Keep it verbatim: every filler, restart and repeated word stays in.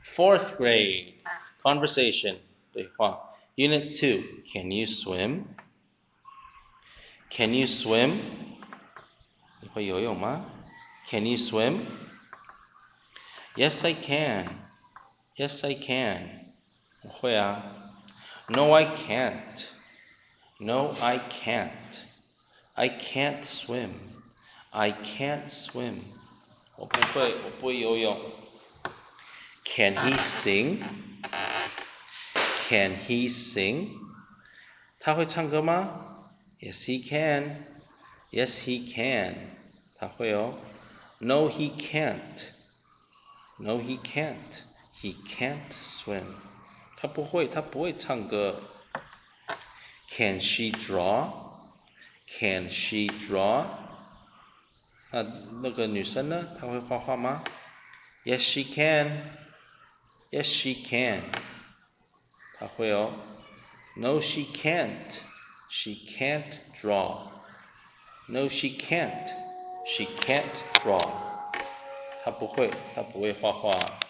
Fourth grade conversation 对话 Unit two. Can you swim? Can you swim? 你会游泳吗 Can you swim? Yes, I can. Yes, I can. 我会啊 No, I can't. No, I can't. I can't swim. I can't swim. 我不会，我不会游泳。Can he sing? Can he sing? 他会唱歌吗 Yes, he can. Yes, he can. 他会哦。No, he can't. No, he can't. He can't swim. 他不会，他不会唱歌。Can she draw? Can she draw? 那那个女生呢？她会画画吗 Yes, she can. Yes, she can. 她会哦。No, she can't. She can't draw. No, she can't. She can't draw. 她不会，她不会画画。